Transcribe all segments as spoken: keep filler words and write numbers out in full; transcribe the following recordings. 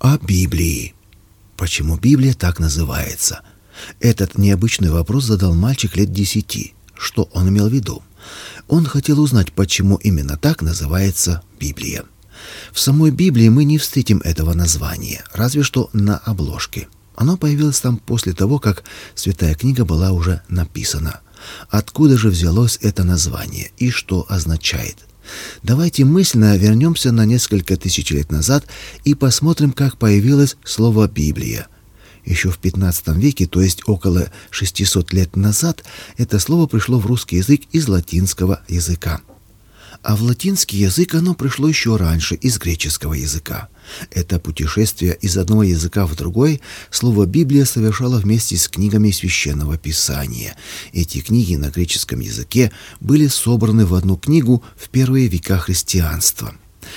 о Библии. Почему Библия так называется? Этот необычный вопрос задал мальчик лет десяти. Что он имел в виду? Он хотел узнать, почему именно так называется Библия. В самой Библии мы не встретим этого названия, разве что на обложке. Оно появилось там после того, как Святая книга была уже написана. Откуда же взялось это название и что означает? Давайте мысленно вернемся на несколько тысяч лет назад и посмотрим, как появилось слово «Библия». Еще в пятнадцатом веке, то есть около шестисот лет назад, это слово пришло в русский язык из латинского языка. А в латинский язык оно пришло еще раньше, из греческого языка. Это путешествие из одного языка в другой слово «Библия» совершало вместе с книгами Священного Писания. Эти книги на греческом языке были собраны в одну книгу в первые века христианства.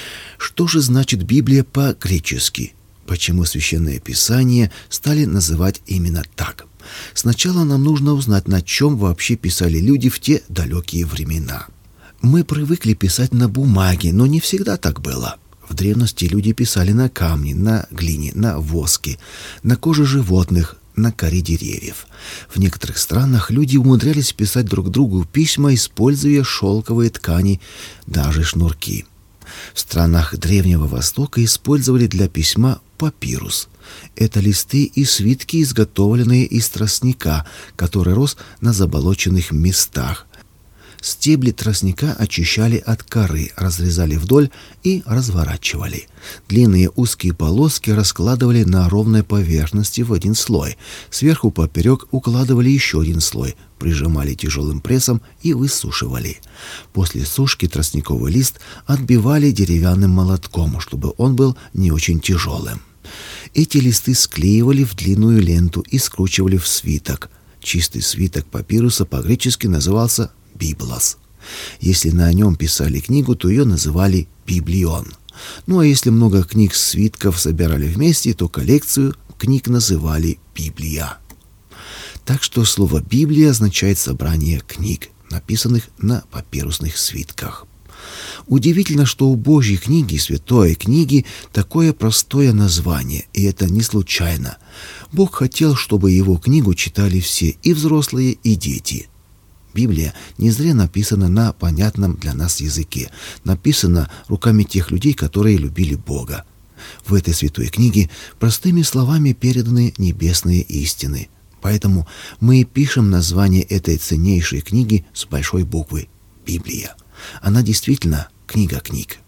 Что же значит Библия по-гречески? Почему Священное Писание стали называть именно так? Сначала нам нужно узнать, на чем вообще писали люди в те далекие времена. Мы привыкли писать на бумаге, но не всегда так было. В древности люди писали на камне, на глине, на воске, на коже животных, на коре деревьев. В некоторых странах люди умудрялись писать друг другу письма, используя шелковые ткани, даже шнурки. В странах Древнего Востока использовали для письма папирус. Это листы и свитки, изготовленные из тростника, который рос на заболоченных местах. Стебли тростника очищали от коры, разрезали вдоль и разворачивали. Длинные узкие полоски раскладывали на ровной поверхности в один слой. Сверху поперек укладывали еще один слой, прижимали тяжелым прессом и высушивали. После сушки тростниковый лист отбивали деревянным молотком, чтобы он был не очень тяжелым. Эти листы склеивали в длинную ленту и скручивали в свиток. Чистый свиток папируса по-гречески назывался «библос». Если на нем писали книгу, то ее называли «библион». Ну а если много книг свитков собирали вместе, то коллекцию книг называли «библия». Так что слово «Библия» означает собрание книг, написанных на папирусных свитках. Удивительно, что у Божьей книги, Святой книги, такое простое название, и это не случайно. Бог хотел, чтобы его книгу читали все, и взрослые, и дети. Библия не зря написана на понятном для нас языке, написана руками тех людей, которые любили Бога. В этой святой книге простыми словами переданы небесные истины. Поэтому мы и пишем название этой ценнейшей книги с большой буквы — Библия. Она действительно книга книг.